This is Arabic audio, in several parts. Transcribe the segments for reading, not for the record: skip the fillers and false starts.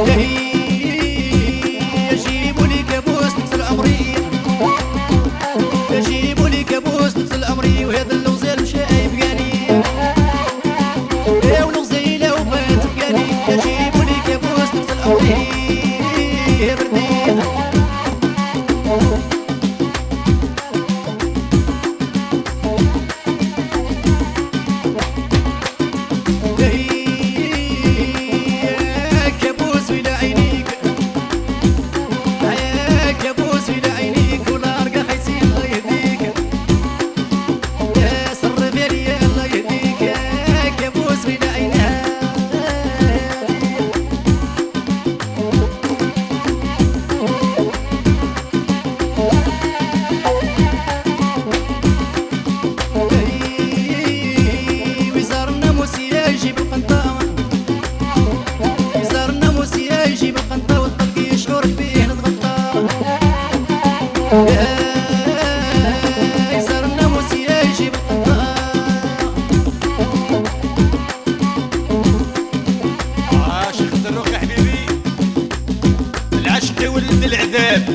جيبوا لي كابوس نفس العمري، جيبوا لي كابوس نفس العمري، وهذا اللوزيل مشى يبقاني، ولوزيله وبغات تبقاني. جيبوا لي كابوس نفس العمري يا بردي. يزار الناموس يجيب عاشق زروق يا حبيبي، العشق يولد العذاب،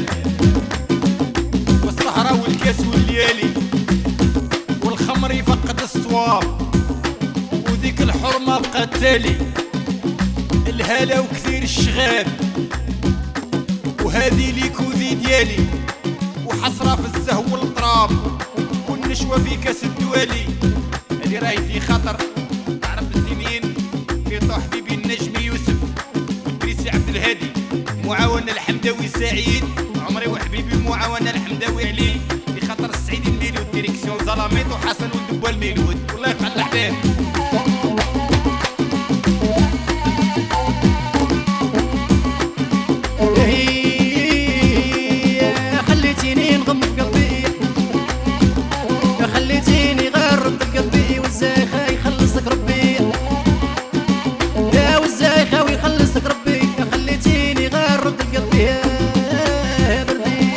والسهرة والكاس والليالي، والخمر يفقد الصواب، وذيك الحرمة بقات تالي، الهلا وكثير الشغاب، وهذه ليك وذي ديالي، وحسرة في الزهو والطراب، والنشوة في كاس الدوالي. هذه راهي في خطر، تعرف السنين في طوح حبيبي النجم يوسف، والدريسي عبد الهادي، معاون الحمداوي سعيد، عمري وحبيبي معاون الحمداوي علي، في خطر السعيد الميلود، ديريكسيون ظلاميط، وحسن والدبوة الميلود، والله يفعل الأحباب. خليتيني نغم في قلبي، خليتيني غرب في قلبي، والزايخة يخلصك ربي، يا والزايخة ويخلصك ربي، خليتيني غرب في قلبي يا بردي.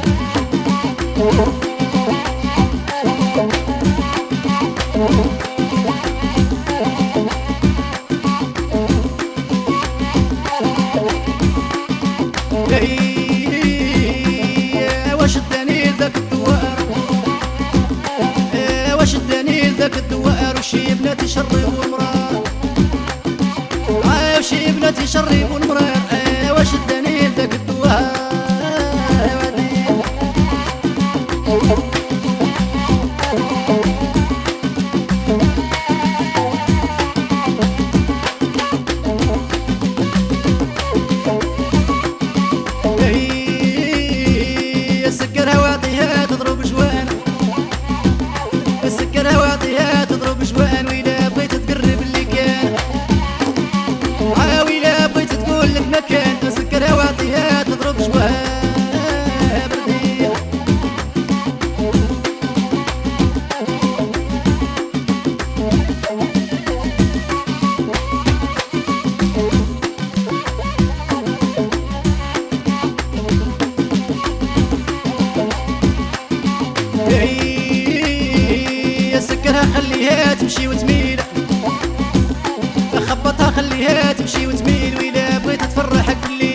وشدني ذاك الدوار، وشدني ذاك الدوار، وشي بناتي شرب والمرار، وشي بناتي شرب والمرار، وشدني ذاك الدوار. سكرها واعطيها تضرب جوان، سكرها واعطيها تضرب جوان، وإلا بغيت تقرب اللي كان، وإلا بغيت تقول لك مكان، سكرها واعطيها تضرب جوان بردي. سكرها خليها تمشي وتميل، خبطها خليها تمشي وتميل، وإلا بغيت تفرحك في الليل